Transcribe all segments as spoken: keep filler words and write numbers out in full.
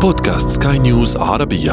بودكاست سكاي نيوز عربية.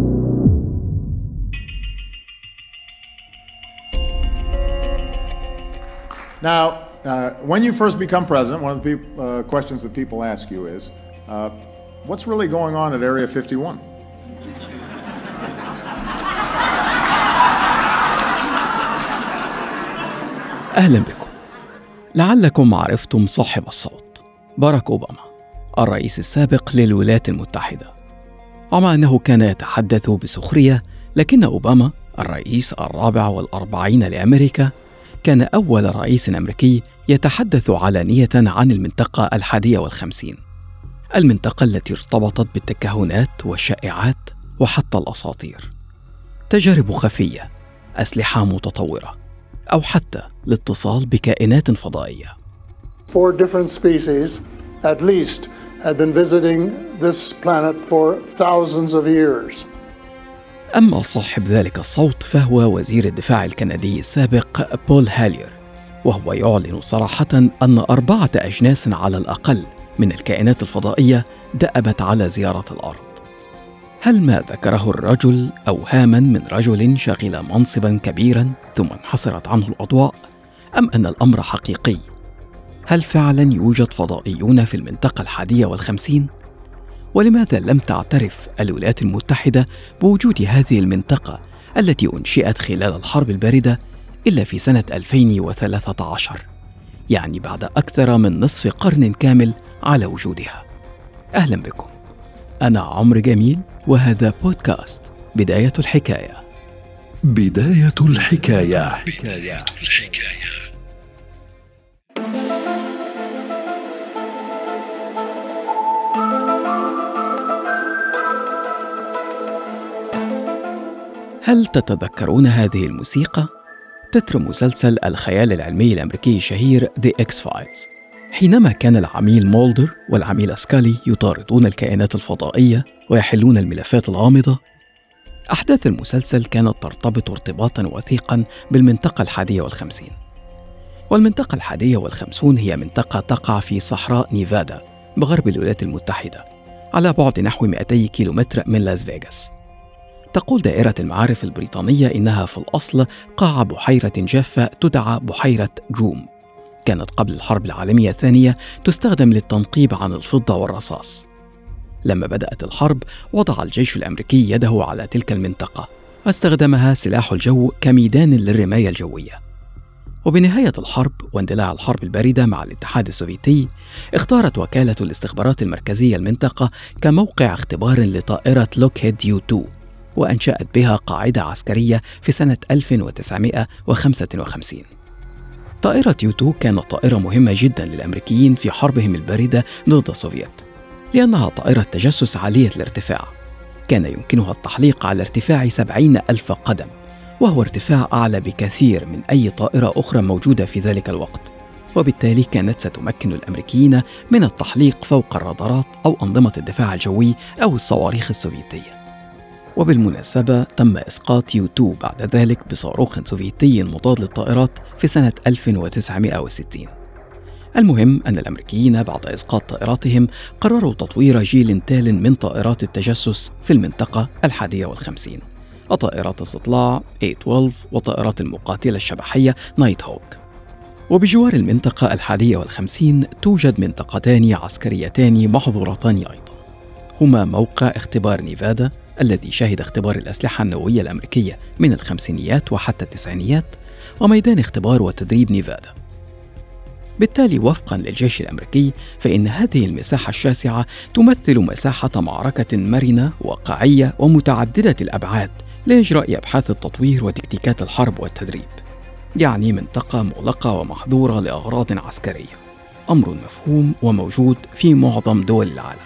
Now, uh, when you first become president, one of the pe- uh, questions that people ask you is, uh, what's really going on at Area fifty-one? أهلا بكم. لعلكم عرفتم صاحب الصوت، باراك أوباما، الرئيس السابق للولايات المتحدة. ومع أنه كان يتحدث بسخرية، لكن أوباما الرئيس الرابع والأربعين لأمريكا كان أول رئيس أمريكي يتحدث علانية عن المنطقة الحادية والخمسين، المنطقة التي ارتبطت بالتكهنات والشائعات وحتى الأساطير، تجارب خفية، أسلحة متطورة، أو حتى الاتصال بكائنات فضائية. Four different species, at least, had been visiting this planet for thousands of years. أما صاحب ذلك الصوت فهو وزير الدفاع الكندي السابق بول هالير، وهو يعلن صراحة أن أربعة أجناس على الأقل من الكائنات الفضائية دأبت على زيارة الأرض. هل ما ذكره الرجل أوهاما من رجل شغل منصبا كبيرا ثم انحصرت عنه الأضواء، أم أن الأمر حقيقي؟ هل فعلا يوجد فضائيون في المنطقة الحادية والخمسين؟ ولماذا لم تعترف الولايات المتحدة بوجود هذه المنطقة التي أنشئت خلال الحرب الباردة إلا في سنة ألفين وثلاثة عشر، يعني بعد أكثر من نصف قرن كامل على وجودها؟ أهلا بكم، أنا عمرو جميل، وهذا بودكاست بداية الحكاية. بداية الحكاية. حكاية. هل تتذكرون هذه الموسيقى؟ تتر مسلسل الخيال العلمي الأمريكي الشهير The X-Files، حينما كان العميل مولدر والعميل سكالي يطاردون الكائنات الفضائية ويحلون الملفات الغامضة. أحداث المسلسل كانت ترتبط ارتباطا وثيقا بالمنطقة الحادية والخمسين، والمنطقة الحادية والخمسون هي منطقة تقع في صحراء نيفادا بغرب الولايات المتحدة، على بعد نحو مئتي كيلومتر من لاس فيغاس. تقول دائرة المعارف البريطانية إنها في الأصل قاع بحيرة جافة تدعى بحيرة جروم، كانت قبل الحرب العالمية الثانية تستخدم للتنقيب عن الفضة والرصاص. لما بدأت الحرب وضع الجيش الأمريكي يده على تلك المنطقة واستخدمها سلاح الجو كميدان للرماية الجوية. وبنهاية الحرب واندلاع الحرب الباردة مع الاتحاد السوفيتي، اختارت وكالة الاستخبارات المركزية المنطقة كموقع اختبار لطائرة لوكهيد يو تو، وأنشأت بها قاعدة عسكرية في سنة ألف وتسعمائة وخمسة وخمسين. طائرة يو تو كانت طائرة مهمة جدا للأمريكيين في حربهم الباردة ضد السوفيت، لأنها طائرة تجسس عالية الارتفاع، كان يمكنها التحليق على ارتفاع سبعين ألف قدم، وهو ارتفاع أعلى بكثير من أي طائرة أخرى موجودة في ذلك الوقت، وبالتالي كانت ستمكن الأمريكيين من التحليق فوق الرادارات أو أنظمة الدفاع الجوي أو الصواريخ السوفيتية. وبالمناسبة تم إسقاط يو تو بعد ذلك بصاروخ سوفيتي مضاد للطائرات في سنة ألف وتسعمائة وستين. المهم أن الأمريكيين بعد إسقاط طائراتهم قرروا تطوير جيل تال من طائرات التجسس في المنطقة الحادية والخمسين، وطائرات استطلاع إيه اثنا عشر وطائرات المقاتلة الشبحية نايت هوك. وبجوار المنطقة الحادية والخمسين توجد منطقتان عسكريتان محظورتان أيضا، هما موقع اختبار نيفادا الذي شهد اختبار الأسلحة النووية الأمريكية من الخمسينيات وحتى التسعينيات، وميدان اختبار وتدريب نيفادا. بالتالي وفقا للجيش الأمريكي فإن هذه المساحة الشاسعة تمثل مساحة معركة مرنة واقعية ومتعددة الأبعاد لإجراء أبحاث التطوير وتكتيكات الحرب والتدريب، يعني منطقة مغلقة ومحظورة لأغراض عسكرية، أمر مفهوم وموجود في معظم دول العالم.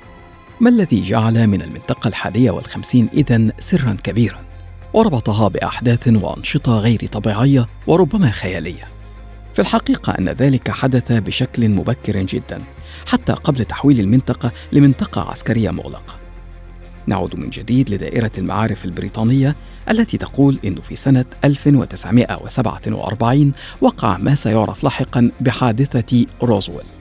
ما الذي جعل من المنطقة الحادية والخمسين إذن سراً كبيراً وربطها بأحداث وأنشطة غير طبيعية وربما خيالية؟ في الحقيقة أن ذلك حدث بشكل مبكر جداً، حتى قبل تحويل المنطقة لمنطقة عسكرية مغلقة. نعود من جديد لدائرة المعارف البريطانية التي تقول إنه في سنة ألف وتسعمائة وسبعة وأربعين وقع ما سيعرف لاحقاً بحادثة روزويل،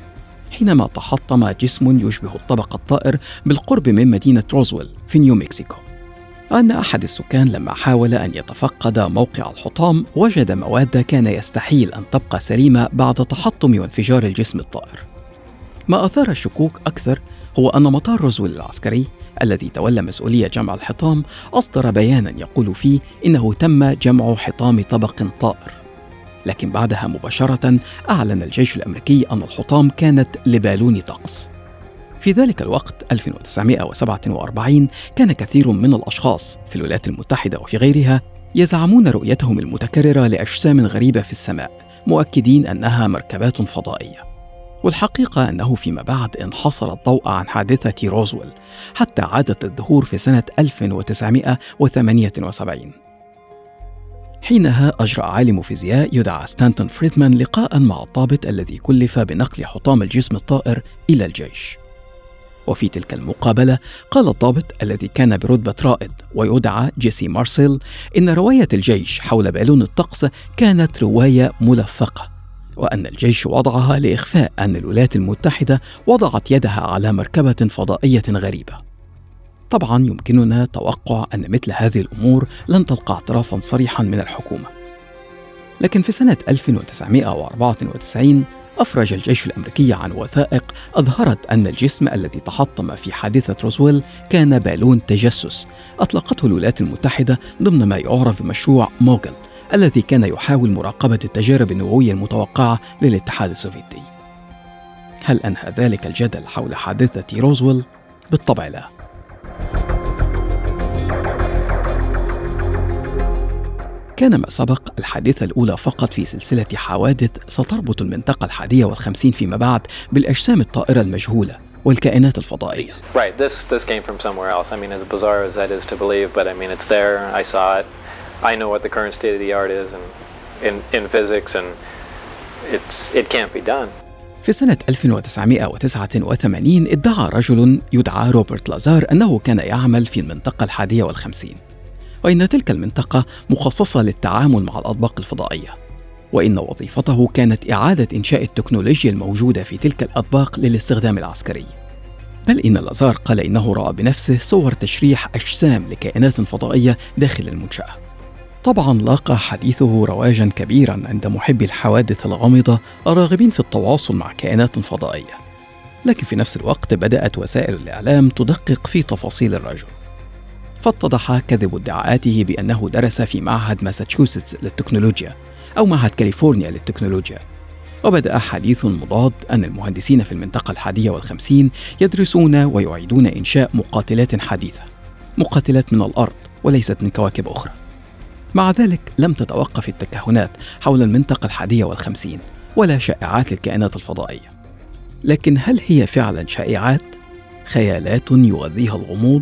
حينما تحطم جسم يشبه الطبق الطائر بالقرب من مدينة روزويل في نيو مكسيكو. أن أحد السكان لما حاول أن يتفقد موقع الحطام وجد مواد كان يستحيل أن تبقى سليمة بعد تحطم وانفجار الجسم الطائر. ما أثار الشكوك أكثر هو أن مطار روزويل العسكري الذي تولى مسؤولية جمع الحطام أصدر بياناً يقول فيه إنه تم جمع حطام طبق طائر، لكن بعدها مباشرة أعلن الجيش الأمريكي أن الحطام كانت لبالون طقس. في ذلك الوقت ألف وتسعمائة وسبعة وأربعين كان كثير من الأشخاص في الولايات المتحدة وفي غيرها يزعمون رؤيتهم المتكررة لأجسام غريبة في السماء، مؤكدين أنها مركبات فضائية. والحقيقة أنه فيما بعد انحصر الضوء عن حادثة روزويل حتى عادت الظهور في سنة ألف وتسعمائة وثمانية وسبعين. حينها أجرى عالم فيزياء يدعى ستانتون فريدمان لقاءً مع الضابط الذي كلف بنقل حطام الجسم الطائر إلى الجيش. وفي تلك المقابلة قال الضابط الذي كان برتبة رائد ويدعى جيسي مارسيل إن رواية الجيش حول بالون الطقس كانت رواية ملفقة، وأن الجيش وضعها لإخفاء أن الولايات المتحدة وضعت يدها على مركبة فضائية غريبة. طبعاً يمكننا توقع أن مثل هذه الأمور لن تلقى اعترافاً صريحاً من الحكومة. لكن في سنة ألف وتسعمائة وأربعة وتسعين أفرج الجيش الأمريكي عن وثائق أظهرت أن الجسم الذي تحطم في حادثة روزويل كان بالون تجسس أطلقته الولايات المتحدة ضمن ما يعرف بمشروع موغل، الذي كان يحاول مراقبة التجارب النووية المتوقعة للاتحاد السوفيتي. هل أنهى ذلك الجدل حول حادثة روزويل؟ بالطبع لا. كان ما سبق الحادثة الأولى فقط في سلسلة حوادث ستربط المنطقة الحادية والخمسين فيما بعد بالأجسام الطائرة المجهولة والكائنات الفضائية. Right, this this came from somewhere else. I mean, as bizarre as that is to believe, but I mean, it's there. I saw it. I know what the current state of the art is and in in physics, and it's it can't be done. في سنة ألف وتسعمائة وتسعة وثمانين ادعى رجل يدعى روبرت لازار أنه كان يعمل في المنطقة الحادية والخمسين، وإن تلك المنطقة مخصصة للتعامل مع الأطباق الفضائية، وإن وظيفته كانت إعادة إنشاء التكنولوجيا الموجودة في تلك الأطباق للاستخدام العسكري. بل إن لازار قال إنه رأى بنفسه صور تشريح أجسام لكائنات فضائية داخل المنشأة. طبعاً لاقى حديثه رواجاً كبيراً عند محبي الحوادث الغامضة الراغبين في التواصل مع كائنات فضائية، لكن في نفس الوقت بدأت وسائل الإعلام تدقق في تفاصيل الرجل، فاتضح كذب ادعاءاته بأنه درس في معهد ماساتشوستس للتكنولوجيا أو معهد كاليفورنيا للتكنولوجيا. وبدأ حديث مضاد أن المهندسين في المنطقة الحادية والخمسين يدرسون ويعيدون إنشاء مقاتلات حديثة، مقاتلات من الأرض وليست من كواكب أخرى. مع ذلك لم تتوقف التكهنات حول المنطقة الحادية والخمسين ولا شائعات للكائنات الفضائية. لكن هل هي فعلا شائعات؟ خيالات يغذيها الغموض؟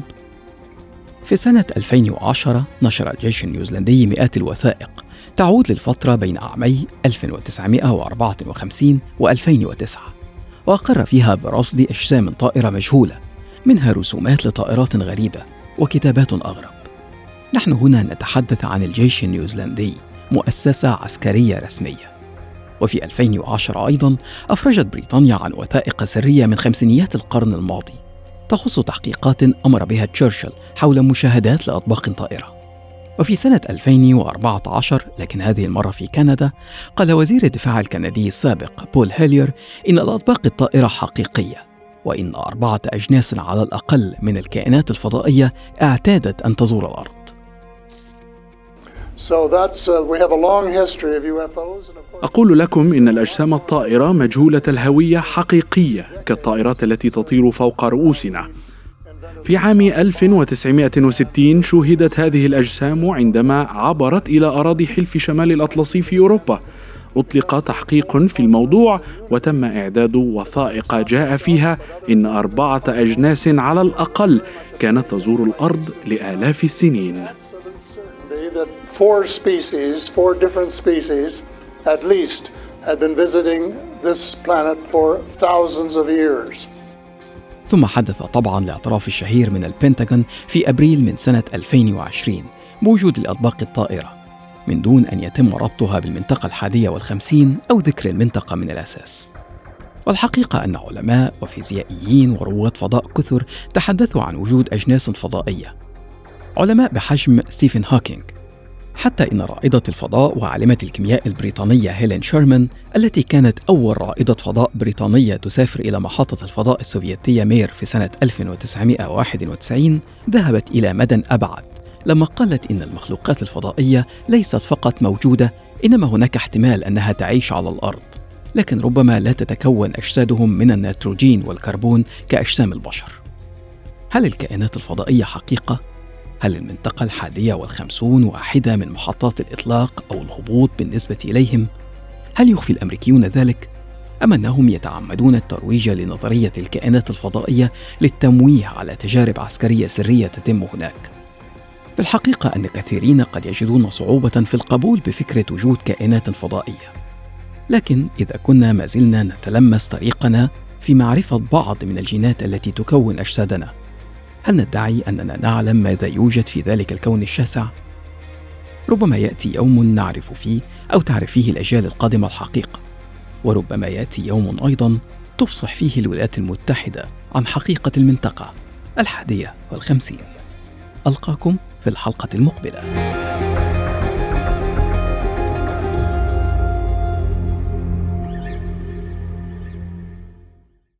في سنة ألفين وعشرة نشر الجيش النيوزيلندي مئات الوثائق تعود للفترة بين عامي ألف وتسعمائة وأربعة وخمسين وألفين وتسعة، وأقر فيها برصد أجسام طائرة مجهولة، منها رسومات لطائرات غريبة وكتابات أغرب. نحن هنا نتحدث عن الجيش النيوزيلندي، مؤسسة عسكرية رسمية. وفي ألفين وعشرة أيضاً أفرجت بريطانيا عن وثائق سرية من خمسينيات القرن الماضي تخص تحقيقات أمر بها تشرشل حول مشاهدات لأطباق طائرة. وفي سنة ألفين وأربعة عشر، لكن هذه المرة في كندا، قال وزير الدفاع الكندي السابق بول هيلير إن الأطباق الطائرة حقيقية، وإن أربعة أجناس على الأقل من الكائنات الفضائية اعتادت أن تزور الأرض. أقول لكم إن الأجسام الطائرة مجهولة الهوية حقيقية كالطائرات التي تطير فوق رؤوسنا. في عام ألف وتسعمائة وستين شوهدت هذه الأجسام عندما عبرت إلى أراضي حلف شمال الأطلسي في أوروبا. أطلق تحقيق في الموضوع وتم إعداد وثائق جاء فيها إن أربعة أجناس على الأقل كانت تزور الأرض لآلاف السنين. That four species, four different species, at least, had been visiting this planet for thousands of years. ثم حدث طبعاً الاعتراف الشهير من البنتاغون في أبريل من سنة ألفين وعشرين بوجود الأطباق الطائرة، من دون أن يتم ربطها بالمنطقة الحادية والخمسين أو ذكر المنطقة من الأساس. والحقيقة أن علماء وفيزيائيين ورواد فضاء كثر تحدثوا عن وجود أجناس فضائية، علماء بحجم ستيفن هوكينج، حتى إن رائدة الفضاء وعالمة الكيمياء البريطانية هيلين شيرمان التي كانت أول رائدة فضاء بريطانية تسافر إلى محطة الفضاء السوفيتية مير في سنة ألف وتسعمائة وواحد وتسعين ذهبت إلى مدى أبعد لما قالت إن المخلوقات الفضائية ليست فقط موجودة، إنما هناك احتمال أنها تعيش على الأرض، لكن ربما لا تتكون أجسادهم من النيتروجين والكربون كأجسام البشر. هل الكائنات الفضائية حقيقة؟ هل المنطقة الحادية والخمسون واحدة من محطات الإطلاق أو الهبوط بالنسبة إليهم؟ هل يخفي الأمريكيون ذلك؟ أم أنهم يتعمدون الترويج لنظرية الكائنات الفضائية للتمويه على تجارب عسكرية سرية تتم هناك؟ بالحقيقة أن كثيرين قد يجدون صعوبة في القبول بفكرة وجود كائنات فضائية، لكن إذا كنا ما زلنا نتلمس طريقنا في معرفة بعض من الجينات التي تكون أجسادنا، هل ندعي أننا نعلم ماذا يوجد في ذلك الكون الشاسع؟ ربما يأتي يوم نعرف فيه أو تعرف فيه الأجيال القادمة الحقيقة، وربما يأتي يوم أيضا تفصح فيه الولايات المتحدة عن حقيقة المنطقة الحادية والخمسين. ألقاكم في الحلقة المقبلة.